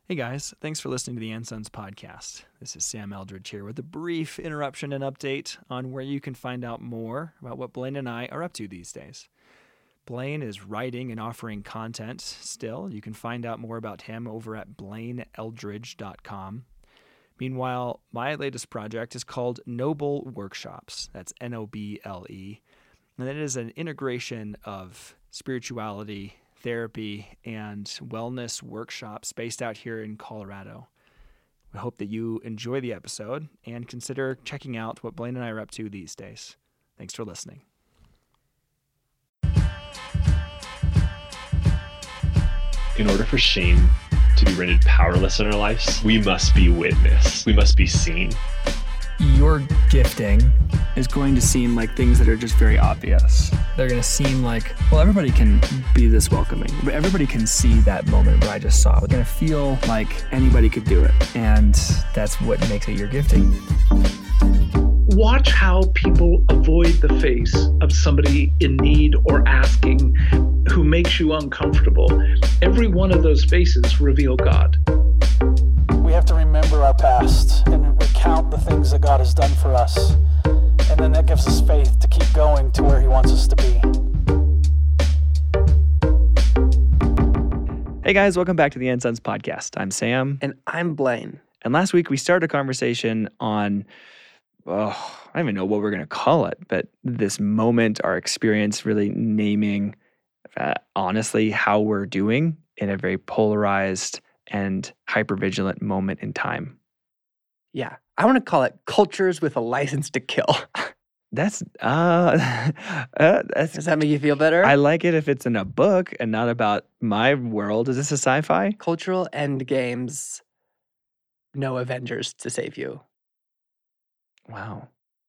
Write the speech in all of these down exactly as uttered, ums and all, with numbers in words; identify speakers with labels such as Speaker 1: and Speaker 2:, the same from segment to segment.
Speaker 1: Hey guys, thanks for listening to the And Sons podcast. This is Sam Eldridge here with a brief interruption and update on where you can find out more about what Blaine and I are up to these days. Blaine is writing and offering content still. You can find out more about him over at blaine eldridge dot com. Meanwhile, my latest project is called Noble Workshops. That's N O B L E. And it is an integration of spirituality, therapy, and wellness workshops based out here in Colorado. We hope that you enjoy the episode and consider checking out what Blaine and I are up to these days. Thanks for listening.
Speaker 2: In order for shame to be rendered powerless in our lives, we must be witnessed. We must be seen.
Speaker 3: Your gifting is going to seem like things that are just very obvious. They're going to seem like, well, everybody can be this welcoming. Everybody can see that moment where I just saw. We're going to feel like anybody could do it. And that's what makes it your gifting.
Speaker 4: Watch how people avoid the face of somebody in need or asking who makes you uncomfortable. Every one of those faces reveal God.
Speaker 5: We have to remember our past and recount the things that God has done for us. And then that gives us faith to keep going to where He wants us to be.
Speaker 1: Hey guys, welcome back to the And Sons podcast. I'm Sam.
Speaker 6: And I'm Blaine.
Speaker 1: And last week we started a conversation on, oh, I don't even know what we're going to call it, but this moment, our experience, really naming uh, honestly how we're doing in a very polarized and hypervigilant moment in time.
Speaker 6: Yeah, I want to call it cultures with a license to kill.
Speaker 1: That's, uh, uh that's,
Speaker 6: Does that make you feel better?
Speaker 1: I like it if it's in a book and not about my world. Is this a sci-fi?
Speaker 6: Cultural end games, no Avengers to save you.
Speaker 1: Wow.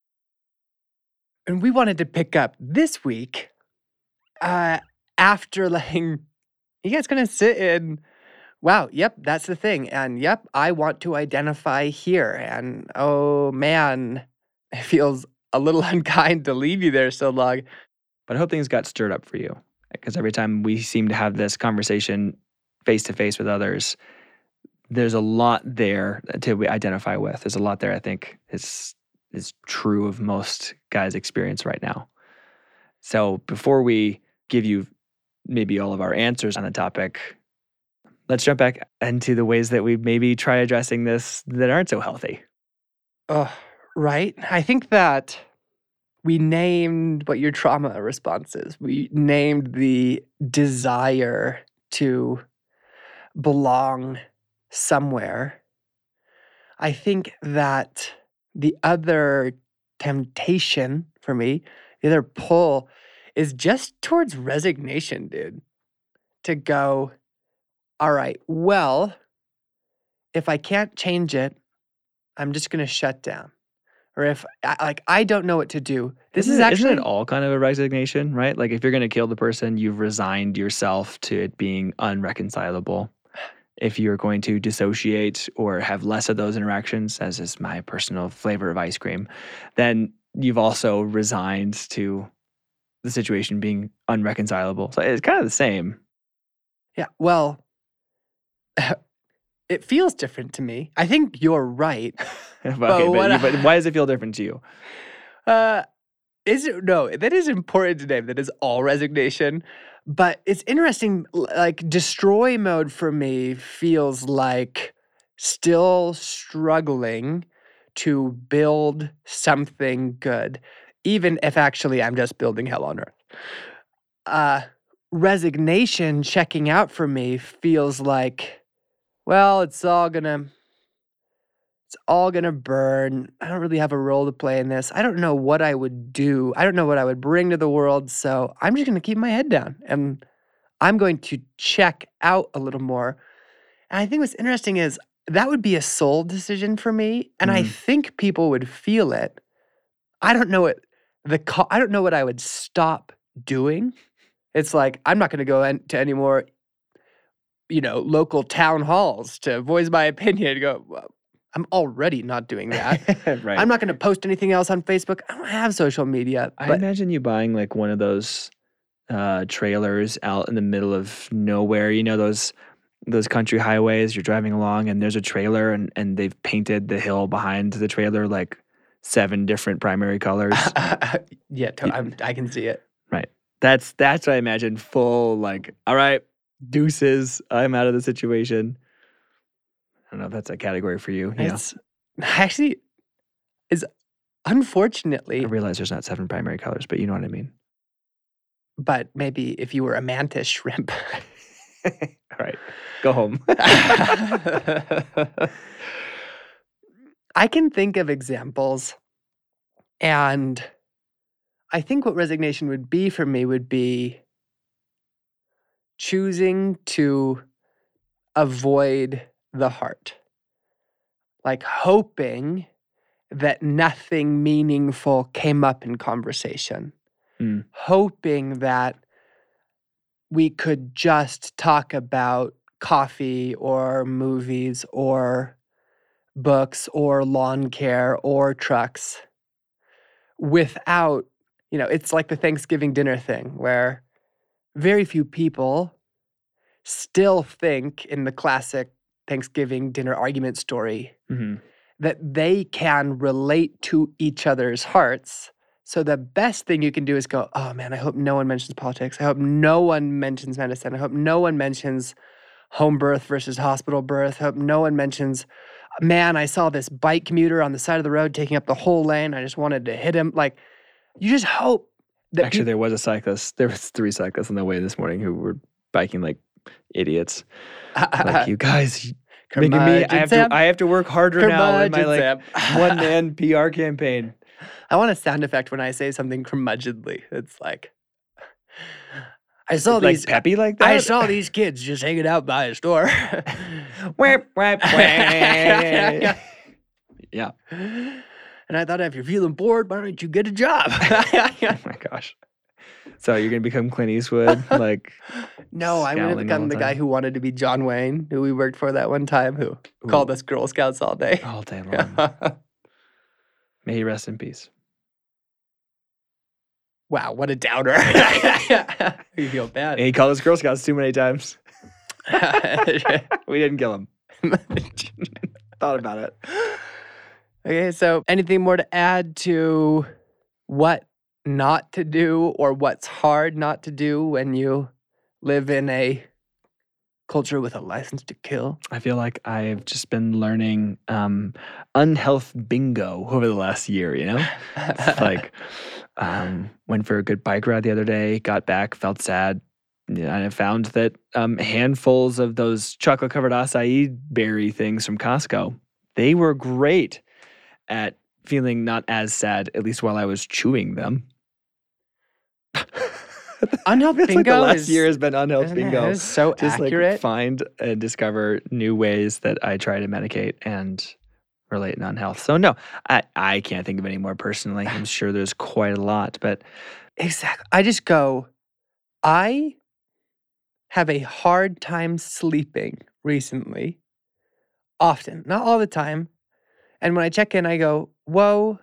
Speaker 6: And we wanted to pick up this week uh, after letting, you guys going to sit in, wow, yep, that's the thing. And yep, I want to identify here. And oh man, it feels a little unkind to leave you there so long.
Speaker 1: But I hope things got stirred up for you, because every time we seem to have this conversation face to face with others, there's a lot there to identify with. There's a lot there I think is is true of most guys' experience right now. So before we give you maybe all of our answers on the topic, let's jump back into the ways that we maybe try addressing this that aren't so healthy.
Speaker 6: Oh, right. I think that we named what your trauma response is. We named the desire to belong somewhere. I think that the other temptation for me, the other pull, is just towards resignation, dude. To go, all right, well, if I can't change it, I'm just going to shut down. Or if, I, like, I don't know what to do. This
Speaker 1: isn't
Speaker 6: is
Speaker 1: it,
Speaker 6: actually...
Speaker 1: Isn't it all kind of a resignation, right? Like, if you're going to kill the person, you've resigned yourself to it being unreconcilable. If you're going to dissociate or have less of those interactions, as is my personal flavor of ice cream, then you've also resigned to the situation being unreconcilable. So it's kind of the same.
Speaker 6: Yeah, well, it feels different to me. I think you're right.
Speaker 1: okay,
Speaker 6: but,
Speaker 1: but,
Speaker 6: I,
Speaker 1: you, but why does it feel different to you?
Speaker 6: Uh, is it, no, that is important to name. That is all resignation. But it's interesting, like destroy mode for me feels like still struggling to build something good, even if actually I'm just building hell on earth. Uh, resignation checking out for me feels like, well, it's all gonna, it's all gonna burn. I don't really have a role to play in this. I don't know what I would do. I don't know what I would bring to the world. So I'm just gonna keep my head down and I'm going to check out a little more. And I think what's interesting is that would be a soul decision for me. And mm-hmm. I think people would feel it. I don't know what the, co- I don't know what I would stop doing. It's like, I'm not going to go in to any more, you know, local town halls to voice my opinion. Go, well, I'm already not doing that.
Speaker 1: Right.
Speaker 6: I'm not going to post anything else on Facebook. I don't have social media.
Speaker 1: I
Speaker 6: but
Speaker 1: imagine you buying like one of those uh, trailers out in the middle of nowhere. You know, those those country highways, you're driving along and there's a trailer and, and they've painted the hill behind the trailer like seven different primary colors.
Speaker 6: yeah, to- I'm, I can see it.
Speaker 1: Right. That's that's what I imagine. Full like, all right, deuces. I'm out of the situation. I don't know if that's a category for you. you know?
Speaker 6: It's actually is unfortunately,
Speaker 1: I realize there's not seven primary colors, but you know what I mean.
Speaker 6: but maybe if you were a mantis shrimp.
Speaker 1: All right, go home.
Speaker 6: I can think of examples, and I think what resignation would be for me would be choosing to avoid the heart, like hoping that nothing meaningful came up in conversation,
Speaker 1: Mm.
Speaker 6: hoping that we could just talk about coffee or movies or books or lawn care or trucks without, you know, it's like the Thanksgiving dinner thing where very few people still think in the classic Thanksgiving dinner argument story
Speaker 1: Mm-hmm.
Speaker 6: that they can relate to each other's hearts. So the best thing you can do is go, oh man, I hope no one mentions politics. I hope no one mentions medicine. I hope no one mentions home birth versus hospital birth. I hope no one mentions, man, I saw this bike commuter on the side of the road taking up the whole lane. I just wanted to hit him. Like, you just hope that
Speaker 1: Actually,
Speaker 6: peop-
Speaker 1: there was a cyclist. There was three cyclists on the way this morning who were biking like idiots. Like, you guys making me. I have to. I have to work harder now in my like one man P R campaign.
Speaker 6: I want a sound effect when I say something curmudgeonly. It's like, I saw
Speaker 1: Like
Speaker 6: these.
Speaker 1: peppy like that.
Speaker 6: I saw these kids just hanging out by a store.
Speaker 1: Whap, whap, whap. Yeah.
Speaker 6: And I thought, if you're feeling bored, why don't you get a job?
Speaker 1: Oh my gosh. So you're gonna become Clint Eastwood, like?
Speaker 6: No, I would have
Speaker 1: scowling all
Speaker 6: become the
Speaker 1: the
Speaker 6: guy
Speaker 1: time?
Speaker 6: who wanted to be John Wayne, who we worked for that one time, who
Speaker 1: Ooh.
Speaker 6: called us Girl Scouts all day.
Speaker 1: All day long. May he rest in peace.
Speaker 6: Wow, what a downer. You feel bad.
Speaker 1: And he called us Girl Scouts too many times. We didn't kill him. Thought about it.
Speaker 6: Okay, so anything more to add to what not to do or what's hard not to do when you live in a culture with a license to kill?
Speaker 1: I feel like I've just been learning um, unhealth bingo over the last year, you know? It's like, um, went for a good bike ride the other day, got back, felt sad. And I found that um, handfuls of those chocolate-covered acai berry things from Costco, they were great at feeling not as sad, at least while I was chewing them.
Speaker 6: Unhealth
Speaker 1: It's like the
Speaker 6: bingo
Speaker 1: last
Speaker 6: is,
Speaker 1: year has been unhealth bingo.
Speaker 6: is so
Speaker 1: Just
Speaker 6: accurate.
Speaker 1: like find and discover new ways that I try to medicate and relate non-health. So no, I, I can't think of any more personally. I'm sure there's quite a lot, but
Speaker 6: Exactly. I just go, I have a hard time sleeping recently, often, not all the time. And when I check in, I go, whoa,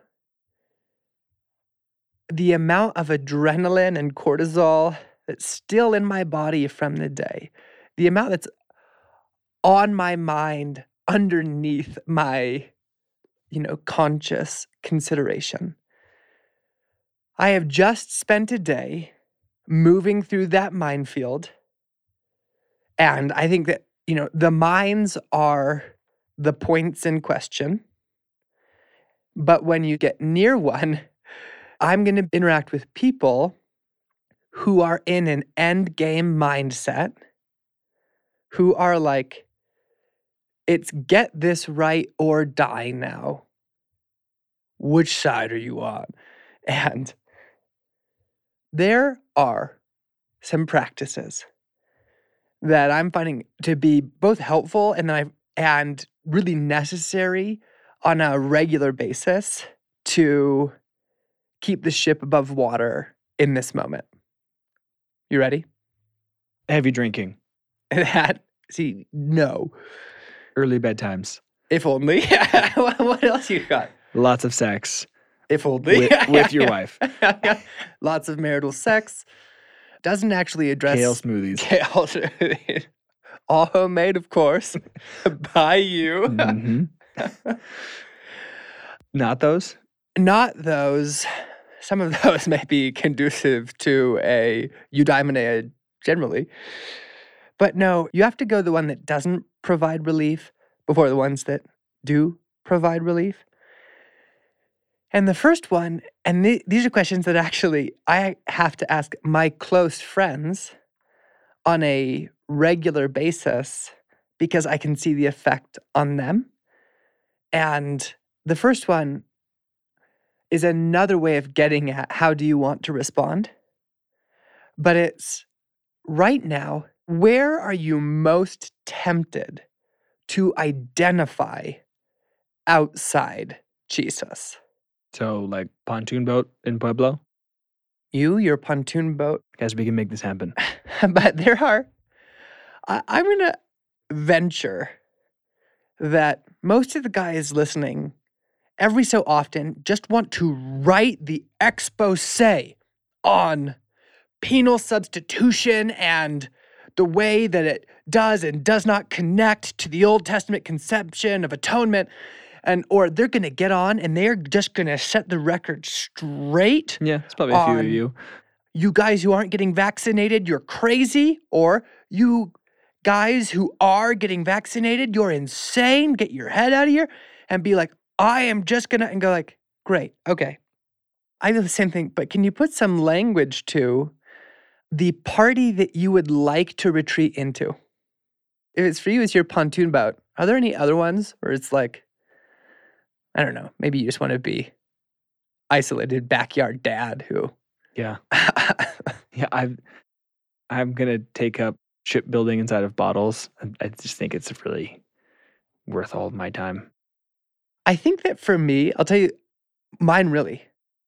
Speaker 6: the amount of adrenaline and cortisol that's still in my body from the day, the amount that's on my mind underneath my, you know, conscious consideration. I have just spent a day moving through that minefield. And I think that, you know, the mines are the points in question. But when you get near one, I'm going to interact with people who are in an end game mindset, who are like, it's get this right or die now. Which side are you on? And there are some practices that I'm finding to be both helpful and I and really necessary on a regular basis to keep the ship above water in this moment. You ready?
Speaker 1: heavy drinking,
Speaker 6: That, see, no.
Speaker 1: early bedtimes,
Speaker 6: If only. What else you got?
Speaker 1: lots of sex
Speaker 6: If only.
Speaker 1: with, with your wife,
Speaker 6: Lots of marital sex. Doesn't actually address
Speaker 1: kale smoothies.
Speaker 6: Kale. all homemade, of course, by you.
Speaker 1: Mhm. Not those?
Speaker 6: Not those. Some of those may be conducive to a eudaimonia generally. But no, you have to go the one that doesn't provide relief before the ones that do provide relief. And the first one, and th- these are questions that actually I have to ask my close friends on a regular basis because I can see the effect on them. And the first one is another way of getting at how do you want to respond? But it's right now, where are you most tempted to identify outside Jesus?
Speaker 1: So, like pontoon boat in Pueblo?
Speaker 6: You, your pontoon boat.
Speaker 1: Guess we can make this happen.
Speaker 6: But there are, I, I'm going to venture that most of the guys listening every so often just want to write the expose on penal substitution and the way that it does and does not connect to the Old Testament conception of atonement. And or they're going to get on and they're just going to set the record straight.
Speaker 1: Yeah, it's probably a few
Speaker 6: on,
Speaker 1: of you.
Speaker 6: You guys who aren't getting vaccinated, you're crazy. Or you guys who are getting vaccinated, you're insane. Get your head out of here and be like, I am just going to, and go like, great, okay. I do the same thing, but can you put some language to the party that you would like to retreat into? If it's for you, it's your pontoon boat. Are there any other ones where it's like, I don't know, maybe you just want to be isolated backyard dad who.
Speaker 1: Yeah. Yeah, I've, I'm going to take up shipbuilding inside of bottles. I, I just think it's really worth all of my time.
Speaker 6: I think that for me, I'll tell you, mine really,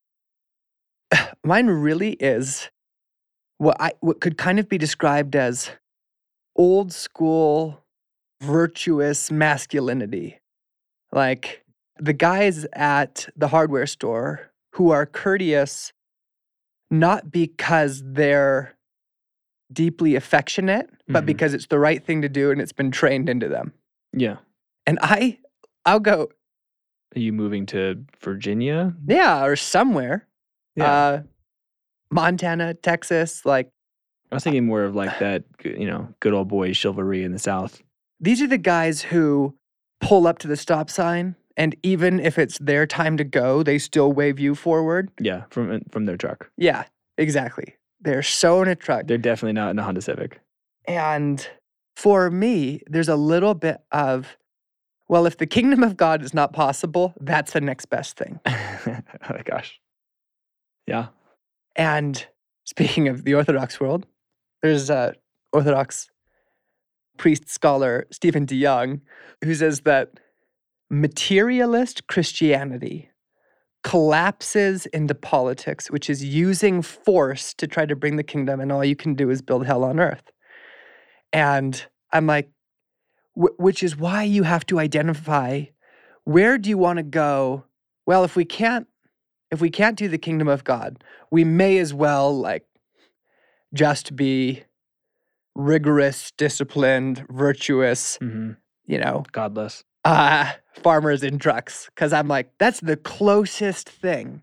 Speaker 6: mine really is what I what could kind of be described as old school virtuous masculinity. Like the guys at the hardware store who are courteous not because they're deeply affectionate, but
Speaker 1: Mhm.
Speaker 6: because it's the right thing to do and it's been trained into them.
Speaker 1: Yeah.
Speaker 6: And I, I'll go,
Speaker 1: Are you moving to Virginia?
Speaker 6: yeah, or somewhere.
Speaker 1: Yeah.
Speaker 6: Uh, Montana, Texas, like
Speaker 1: I was thinking more of like that, you know, good old boy chivalry in the South.
Speaker 6: these are the guys who pull up to the stop sign and even if it's their time to go, they still wave you forward.
Speaker 1: Yeah, from from their truck.
Speaker 6: Yeah, exactly. They're so in a truck.
Speaker 1: They're definitely not in a Honda Civic.
Speaker 6: And for me, there's a little bit of, well, if the kingdom of God is not possible, that's the next best thing.
Speaker 1: Oh my gosh. Yeah.
Speaker 6: And speaking of the Orthodox world, there's a Orthodox priest scholar, Stephen DeYoung, who says that materialist Christianity collapses into politics, which is using force to try to bring the kingdom, and all you can do is build hell on earth. And I'm like, wh- which is why you have to identify, where do you want to go? Well, if we can't, if we can't do the kingdom of God, we may as well like just be rigorous, disciplined, virtuous,
Speaker 1: Mm-hmm.
Speaker 6: you know,
Speaker 1: Godless.
Speaker 6: uh, farmers in trucks. Because I'm like, that's the closest thing.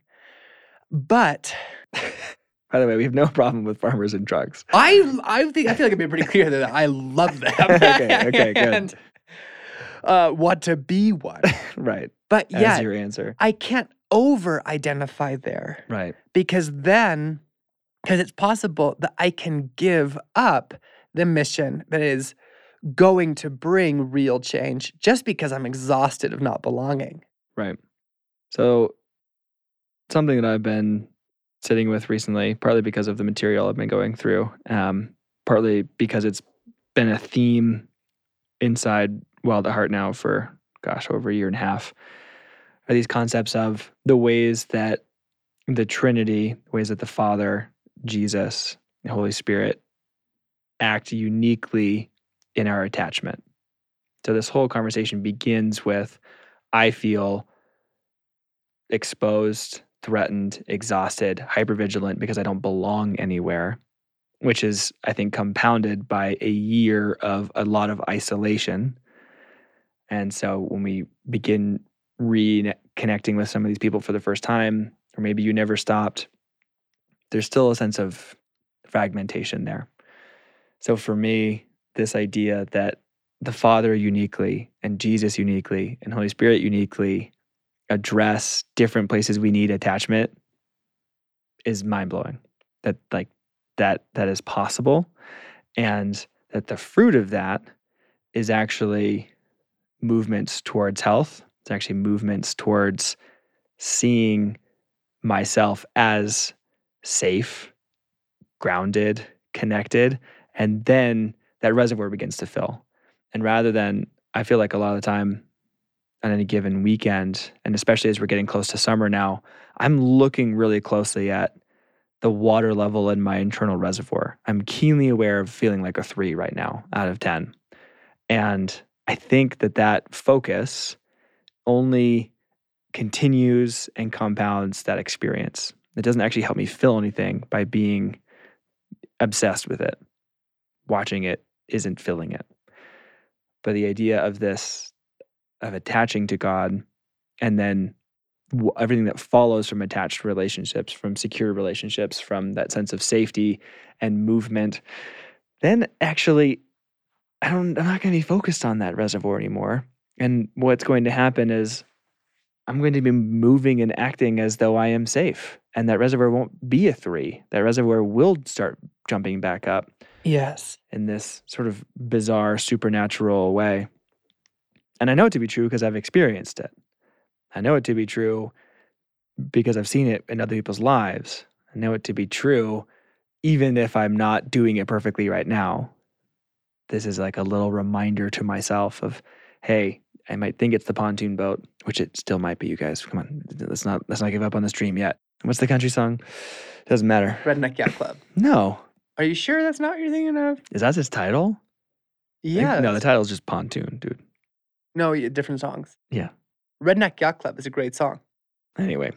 Speaker 6: But
Speaker 1: By the way, we have no problem with farmers and trucks.
Speaker 6: I, I think I feel like I've been pretty clear that I love them.
Speaker 1: Okay, okay, good.
Speaker 6: And uh, want to be one.
Speaker 1: Right.
Speaker 6: But
Speaker 1: As
Speaker 6: yeah,
Speaker 1: your answer.
Speaker 6: I can't over-identify there.
Speaker 1: Right.
Speaker 6: Because then, because it's possible that I can give up the mission that is going to bring real change just because I'm exhausted of not belonging.
Speaker 1: Right. So something that I've been sitting with recently, partly because of the material I've been going through, um, partly because it's been a theme inside Wild at Heart now for, gosh, over a year and a half, are these concepts of the ways that the Trinity, the ways that the Father, Jesus, the Holy Spirit act uniquely in our attachment. So this whole conversation begins with, I feel exposed, threatened, exhausted, hypervigilant because I don't belong anywhere.
Speaker 3: which is, I think, compounded by a year of a lot of isolation. And so when we begin reconnecting with some of these people for the first time, or maybe you never stopped, there's still a sense of fragmentation there. So for me, this idea that the Father uniquely and Jesus uniquely and Holy Spirit uniquely address different places we need attachment is mind-blowing. That like that that is possible, and that the fruit of that is actually movements towards health. It's actually movements towards seeing myself as safe, grounded, connected, and then that reservoir begins to fill. And rather than, I feel like a lot of the time on any given weekend, and especially as we're getting close to summer now, I'm looking really closely at the water level in my internal reservoir. I'm keenly aware of feeling like a three right now out of ten. And I think that that focus only continues and compounds that experience. It doesn't actually help me feel anything by being obsessed with it. Watching it isn't filling it. But the idea of this, of attaching to God, and then w- everything that follows from attached relationships, from secure relationships, from that sense of safety and movement, then actually, I don't, I'm not going to be focused on that reservoir anymore. And what's going to happen is I'm going to be moving and acting as though I am safe. And that reservoir won't be a three. That reservoir will start jumping back up.
Speaker 6: Yes.
Speaker 3: In this sort of bizarre, supernatural way. And I know it to be true because I've experienced it. I know it to be true because I've seen it in other people's lives. I know it to be true even if I'm not doing it perfectly right now. This is like a little reminder to myself of, hey, I might think it's the pontoon boat, which it still might be, you guys. Come on, let's not let's not give up on this dream yet. What's the country song? Doesn't matter.
Speaker 6: Redneck Yacht Club.
Speaker 3: No.
Speaker 6: Are you sure that's not what you're thinking of?
Speaker 3: Is that his title?
Speaker 6: Yeah.
Speaker 3: No, the title's just Pontoon, dude.
Speaker 6: No, yeah, different songs.
Speaker 3: Yeah.
Speaker 6: Redneck Yacht Club is a great song.
Speaker 3: Anyway.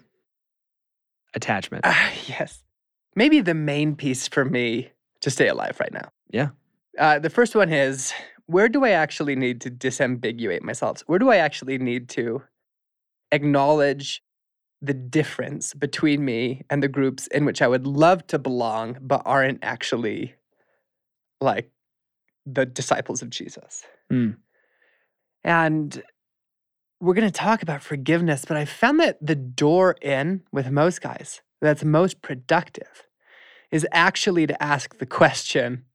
Speaker 3: Attachment.
Speaker 6: Uh, yes. Maybe the main piece for me to stay alive right now.
Speaker 3: Yeah.
Speaker 6: Uh, the first one is, where do I actually need to disambiguate myself? Where do I actually need to acknowledge the difference between me and the groups in which I would love to belong, but aren't actually like the disciples of Jesus?
Speaker 3: Mm.
Speaker 6: And we're going to talk about forgiveness, but I found that the door in with most guys that's most productive is actually to ask the question,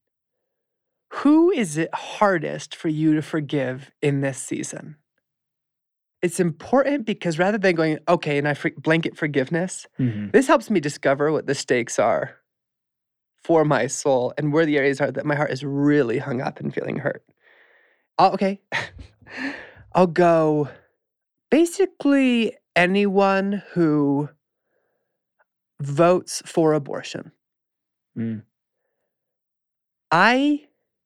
Speaker 6: who is it hardest for you to forgive in this season? It's important because rather than going, okay, and I for- blanket forgiveness,
Speaker 3: Mm-hmm.
Speaker 6: this helps me discover what the stakes are for my soul and where the areas are that my heart is really hung up and feeling hurt. I'll, okay, I'll go basically anyone who votes for abortion.
Speaker 3: Mm.
Speaker 6: I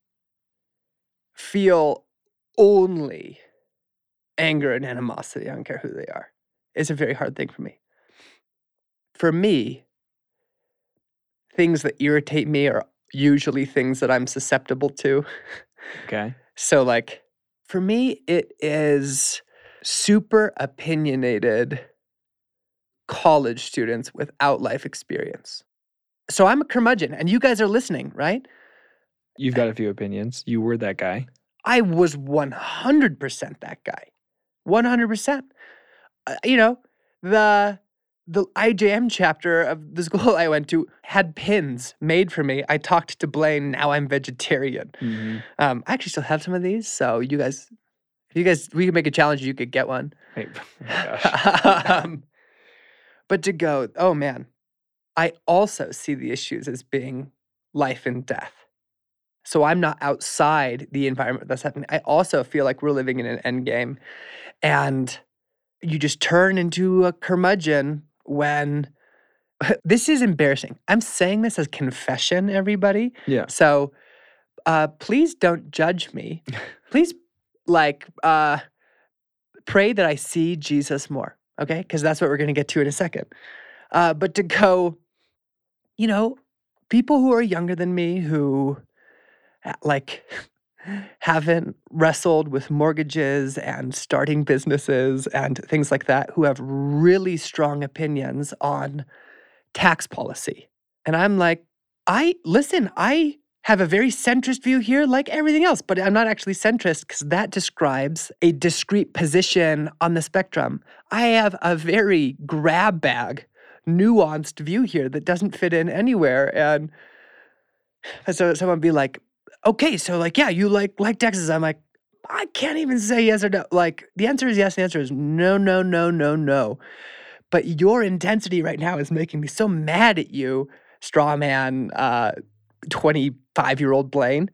Speaker 6: feel only anger and animosity. I don't care who they are. It's a very hard thing for me. For me, things that irritate me are usually things that I'm susceptible to.
Speaker 3: Okay.
Speaker 6: So, like, for me, it is super opinionated college students without life experience. So I'm a curmudgeon, and you guys are listening, right?
Speaker 3: You've got a few opinions. You were that guy.
Speaker 6: I was one hundred percent that guy. one hundred percent. Uh, you know, the the I J M chapter of the school I went to had pins made for me. I talked to Blaine, now I'm vegetarian.
Speaker 3: Mm-hmm.
Speaker 6: Um, I actually still have some of these, so you guys, if you guys, we could make a challenge, you could get one.
Speaker 3: Hey, oh my gosh.
Speaker 6: um, but to go, oh man, I also see the issues as being life and death. So I'm not outside the environment that's happening. I also feel like we're living in an end game. And you just turn into a curmudgeon when this is embarrassing. I'm saying this as confession, everybody.
Speaker 3: Yeah.
Speaker 6: So uh, please don't judge me. Please, like, uh, pray that I see Jesus more, okay? Because that's what we're going to get to in a second. Uh, but to go, you know, people who are younger than me who like haven't wrestled with mortgages and starting businesses and things like that, who have really strong opinions on tax policy. And I'm like, I listen, I have a very centrist view here like everything else, but I'm not actually centrist because that describes a discrete position on the spectrum. I have a very grab bag, nuanced view here that doesn't fit in anywhere. And so someone be like, okay, so like, yeah, you like like Texas. I'm like, I can't even say yes or no. Like, the answer is yes, the answer is no, no, no, no, no. But your intensity right now is making me so mad at you, straw man, uh, twenty-five-year-old Blaine.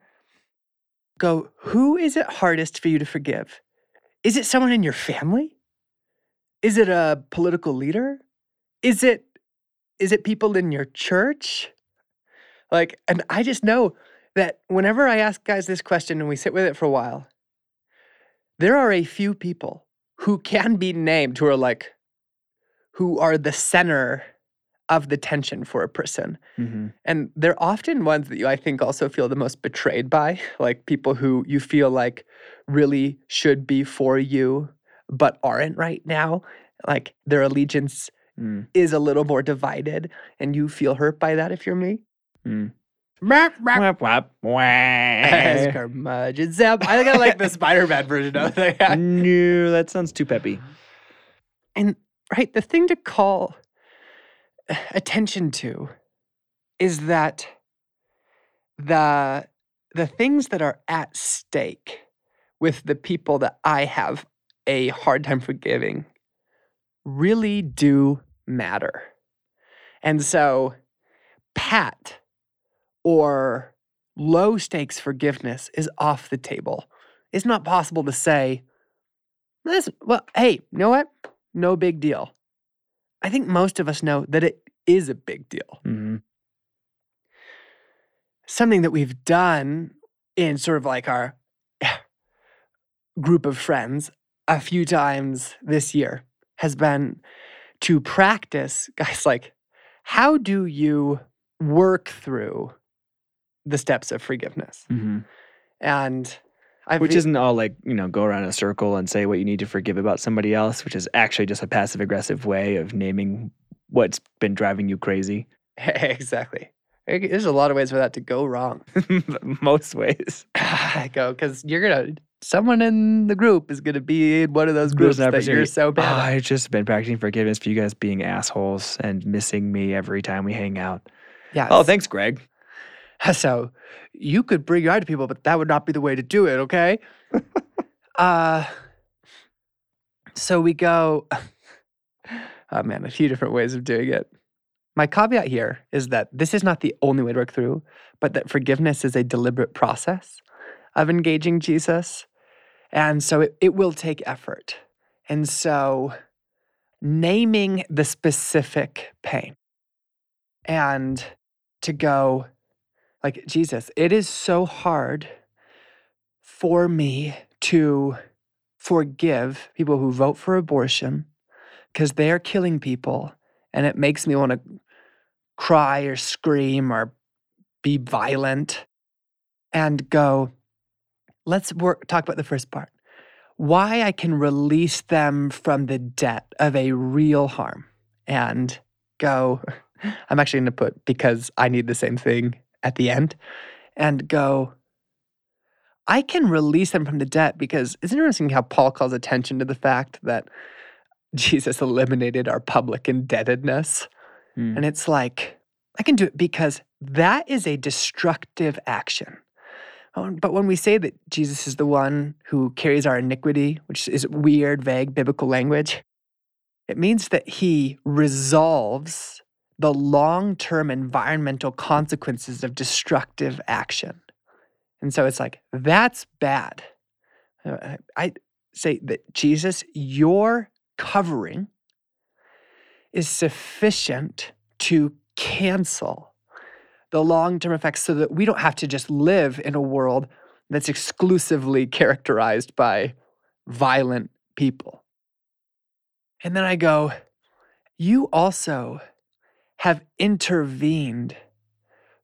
Speaker 6: Go, who is it hardest for you to forgive? Is it someone in your family? Is it a political leader? Is it is it people in your church? Like, and I just know that whenever I ask guys this question and we sit with it for a while, there are a few people who can be named who are like, who are the center of the tension for a person.
Speaker 3: Mm-hmm.
Speaker 6: And they're often ones that you, I think, also feel the most betrayed by, like people who you feel like really should be for you, but aren't right now. Like their allegiance
Speaker 3: Mm.
Speaker 6: is a little more divided, and you feel hurt by that if you're me.
Speaker 3: Mm.
Speaker 6: Wap, wap.
Speaker 3: Wap, wap, wah.
Speaker 6: As curmudgeon Zeb. I think I like the Spider-Man version of that.
Speaker 3: No, that sounds too peppy.
Speaker 6: And right, the thing to call attention to is that the the things that are at stake with the people that I have a hard time forgiving really do matter. And so pat or low stakes forgiveness is off the table. It's not possible to say, listen, well, hey, you know what? No big deal. I think most of us know that it is a big deal.
Speaker 3: Mm-hmm.
Speaker 6: Something that we've done in sort of like our group of friends a few times this year has been to practice, guys, like, how do you work through the steps of forgiveness?
Speaker 3: Mm-hmm.
Speaker 6: And I've
Speaker 3: Which isn't all like, you know, go around in a circle and say what you need to forgive about somebody else, which is actually just a passive aggressive way of naming what's been driving you crazy.
Speaker 6: Exactly. There's a lot of ways for that to go wrong.
Speaker 3: Most ways.
Speaker 6: I go, because you're going to, someone in the group is going to be in one of those groups that you're so bad
Speaker 3: oh,
Speaker 6: at.
Speaker 3: I've just been practicing forgiveness for you guys being assholes and missing me every time we hang out.
Speaker 6: Yes.
Speaker 3: Oh, thanks, Greg.
Speaker 6: So you could bring your eye to people, but that would not be the way to do it, okay? uh, so we go, oh man, a few different ways of doing it. My caveat here is that this is not the only way to work through, but that forgiveness is a deliberate process of engaging Jesus. And so it, it will take effort. And so naming the specific pain and to go, like, Jesus, it is so hard for me to forgive people who vote for abortion because they are killing people, and it makes me want to cry or scream or be violent, and go, let's work, talk about the first part. Why I can release them from the debt of a real harm, and go, I'm actually going to put because I need the same thing at the end, and go, I can release them from the debt because it's interesting how Paul calls attention to the fact that Jesus eliminated our public indebtedness.
Speaker 3: Mm.
Speaker 6: And it's like, I can do it because that is a destructive action. But when we say that Jesus is the one who carries our iniquity, which is weird, vague biblical language, it means that he resolves the long-term environmental consequences of destructive action. And so it's like, that's bad. I say that, Jesus, your covering is sufficient to cancel the long-term effects so that we don't have to just live in a world that's exclusively characterized by violent people. And then I go, you also have intervened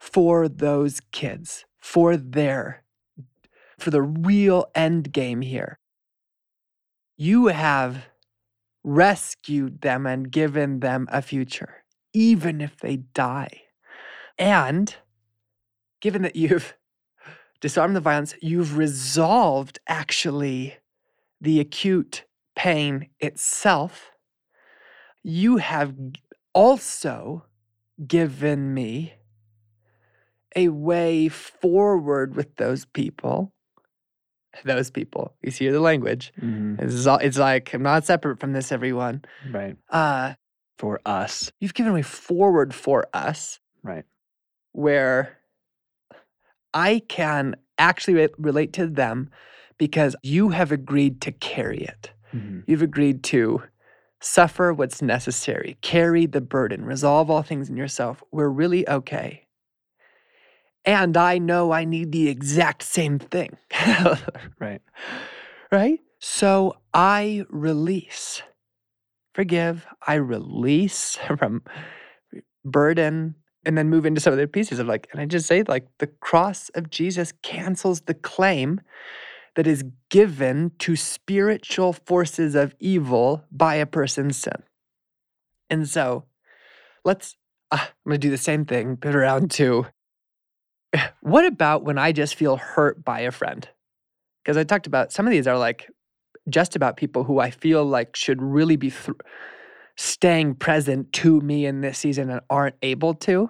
Speaker 6: for those kids, for their, for the real end game here. You have rescued them and given them a future, even if they die. And given that you've disarmed the violence, you've resolved actually the acute pain itself. You have also given me a way forward with those people. Those people. You see the language.
Speaker 3: Mm-hmm.
Speaker 6: It's, all, it's like, I'm not separate from this, everyone.
Speaker 3: Right.
Speaker 6: Uh,
Speaker 3: For us.
Speaker 6: you've given a way forward for us
Speaker 3: Right.
Speaker 6: where I can actually re- relate to them because you have agreed to carry it.
Speaker 3: Mm-hmm.
Speaker 6: You've agreed to suffer what's necessary, carry the burden, resolve all things in yourself. We're really okay. And I know I need the exact same thing.
Speaker 3: Right.
Speaker 6: Right? So I release, forgive, I release from burden, and then move into some of the pieces of like, and I just say like the cross of Jesus cancels the claim that is given to spiritual forces of evil by a person's sin. And so let's, uh, I'm going to do the same thing, but around to what about when I just feel hurt by a friend? Because I talked about some of these are like just about people who I feel like should really be th- staying present to me in this season and aren't able to.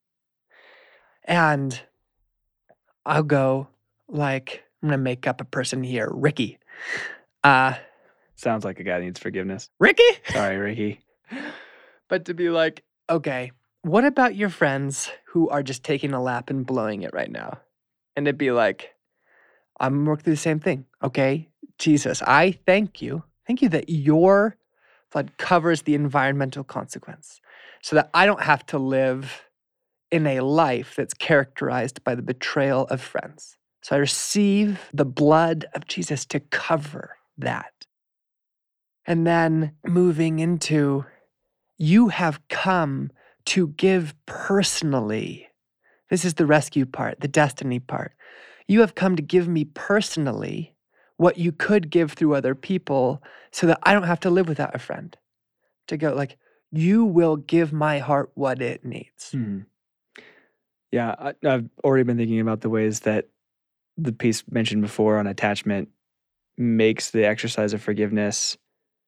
Speaker 6: And I'll go like, I'm going to make up a person here, Ricky. Uh,
Speaker 3: Sounds like a guy that needs forgiveness.
Speaker 6: Ricky?
Speaker 3: Sorry, Ricky.
Speaker 6: But to be like, okay, what about your friends who are just taking a lap and blowing it right now? And it'd be like, I'm working through the same thing. Okay, Jesus, I thank you. Thank you that your blood covers the environmental consequence so that I don't have to live in a life that's characterized by the betrayal of friends. So I receive the blood of Jesus to cover that. And then moving into, you have come to give personally. This is the rescue part, the destiny part. You have come to give me personally what you could give through other people so that I don't have to live without a friend. To go like, you will give my heart what it needs.
Speaker 3: Hmm. Yeah, I, I've already been thinking about the ways that the piece mentioned before on attachment makes the exercise of forgiveness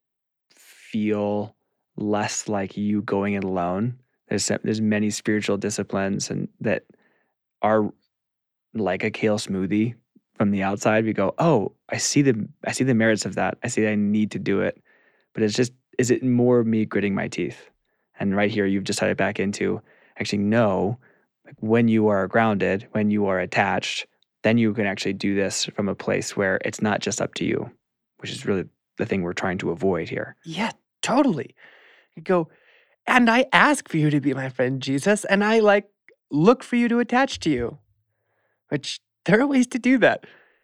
Speaker 3: feel less like you going it alone. There's there's many spiritual disciplines and that are like a kale smoothie from the outside. We go, oh, I see the I see the merits of that. I see that I need to do it. But it's just, is it more me gritting my teeth? And right here, you've decided back into actually no. Like when you are grounded, when you are attached, then you can actually do this from a place where it's not just up to you, which is really the thing we're trying to avoid here.
Speaker 6: Yeah, totally. You go, and I ask for you to be my friend, Jesus, and I like look for you to attach to you, which there are ways to do that.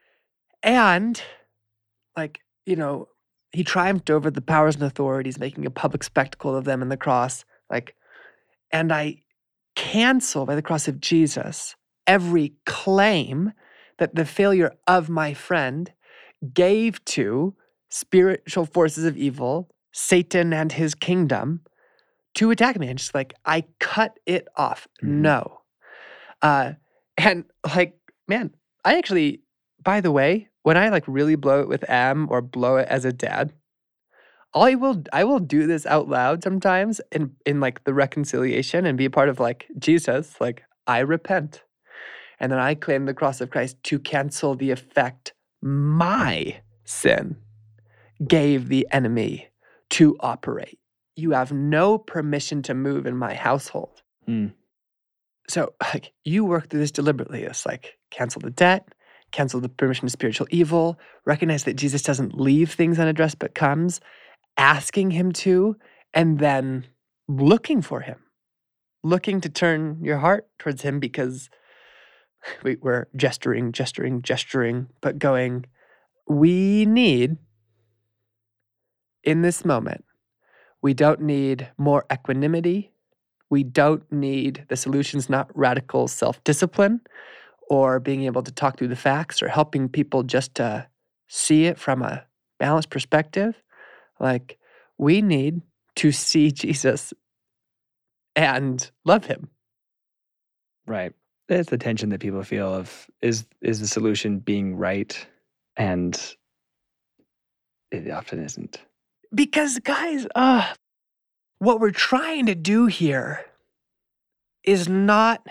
Speaker 6: And like, you know, he triumphed over the powers and authorities, making a public spectacle of them in the cross. Like, and I cancel by the cross of Jesus every claim that the failure of my friend gave to spiritual forces of evil, Satan and his kingdom, to attack me. And just like, I cut it off.
Speaker 3: Mm-hmm.
Speaker 6: No. Uh, and like, man, I actually, by the way, when I like really blow it with Am or blow it as a dad, I will I will do this out loud sometimes in, in like the reconciliation and be a part of like Jesus, like I repent. And then I claim the cross of Christ to cancel the effect my sin gave the enemy to operate. You have no permission to move in my household.
Speaker 3: Mm.
Speaker 6: So like you work through this deliberately. It's like cancel the debt, cancel the permission to spiritual evil, recognize that Jesus doesn't leave things unaddressed but comes, asking him to, and then looking for him, looking to turn your heart towards him because we, we're gesturing, gesturing, gesturing, but going, we need, in this moment, we don't need more equanimity. We don't need, the solution's not radical self-discipline or being able to talk through the facts or helping people just to see it from a balanced perspective. Like, we need to see Jesus and love him.
Speaker 3: Right. It's the tension that people feel of, is is the solution being right? And it often isn't.
Speaker 6: Because, guys, uh, what we're trying to do here is not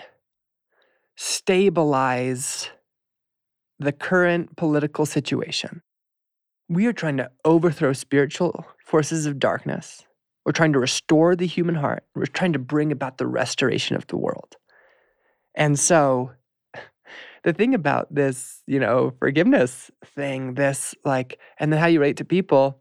Speaker 6: stabilize the current political situation. We are trying to overthrow spiritual forces of darkness. We're trying to restore the human heart. We're trying to bring about the restoration of the world. And so the thing about this, you know, forgiveness thing, this like, and then how you relate to people,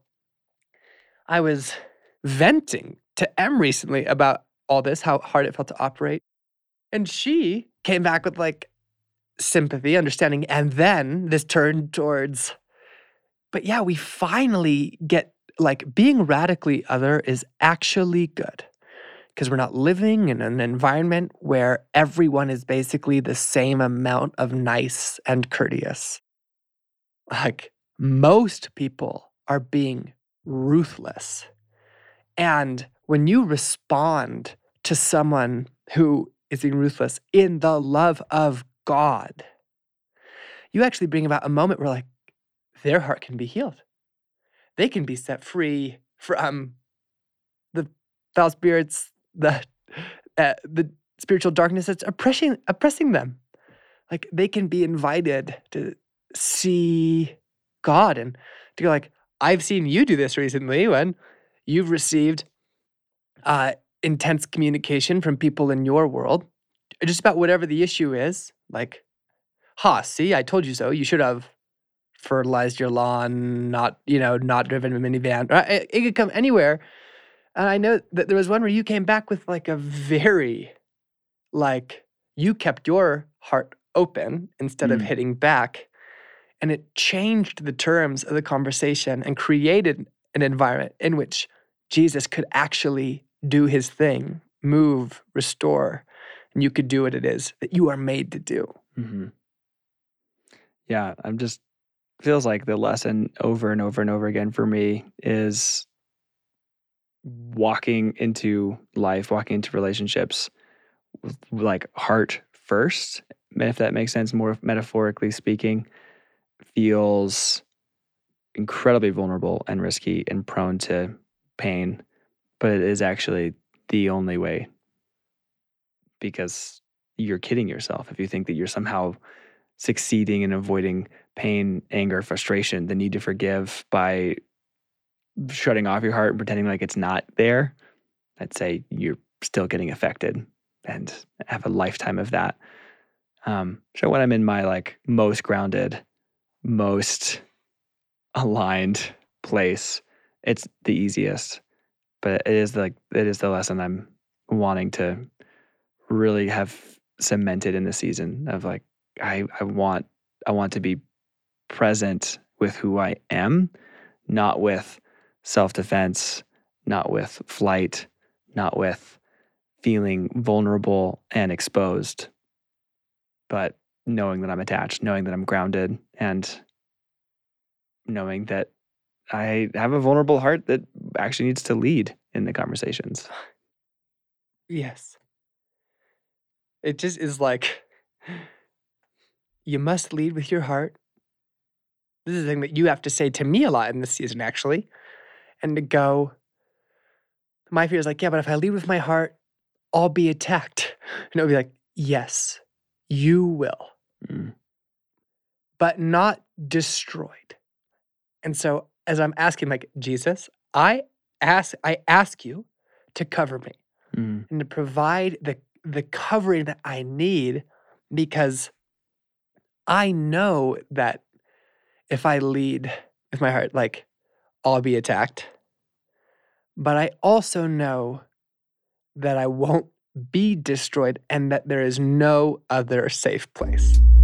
Speaker 6: I was venting to Em recently about all this, how hard it felt to operate. And she came back with like sympathy, understanding, and then this turned towards, but yeah, we finally get like being radically other is actually good because we're not living in an environment where everyone is basically the same amount of nice and courteous. Like, most people are being ruthless. And when you respond to someone who is being ruthless in the love of God, you actually bring about a moment where like their heart can be healed. They can be set free from the foul spirits, the uh, the spiritual darkness that's oppressing oppressing them. Like, they can be invited to see God and to go like, I've seen you do this recently when you've received uh, intense communication from people in your world, just about whatever the issue is. Like, ha, see, I told you so. You should have fertilized your lawn, not, you know, not driven a minivan. It, it could come anywhere. And I know that there was one where you came back with like a very, like, you kept your heart open instead mm. of hitting back. And it changed the terms of the conversation and created an environment in which Jesus could actually do his thing, move, restore, and you could do what it is that you are made to do.
Speaker 3: Mm-hmm. Yeah, I'm just, feels like the lesson over and over and over again for me is walking into life, walking into relationships with like heart first, if that makes sense, more metaphorically speaking, feels incredibly vulnerable and risky and prone to pain, but it is actually the only way, because you're kidding yourself if you think that you're somehow succeeding in avoiding pain, anger, frustration, the need to forgive by shutting off your heart and pretending like it's not there. I'd say you're still getting affected and have a lifetime of that. Um, so when I'm in my like most grounded, most aligned place, it's the easiest. But it is like it is the lesson I'm wanting to really have cemented in the season of like, I, I want I want to be present with who I am, not with self-defense, not with flight, not with feeling vulnerable and exposed, but knowing that I'm attached, knowing that I'm grounded, and knowing that I have a vulnerable heart that actually needs to lead in the conversations.
Speaker 6: Yes. It just is like, you must lead with your heart. This is the thing that you have to say to me a lot in this season, actually. And to go, my fear is like, yeah, but if I lead with my heart, I'll be attacked. And it'll be like, yes, you will. Mm. But not destroyed. And so as I'm asking, like, Jesus, I ask, I ask you to cover me mm. and to provide the, the covering that I need, because I know that if I lead with my heart, like, I'll be attacked. But I also know that I won't be destroyed and that there is no other safe place.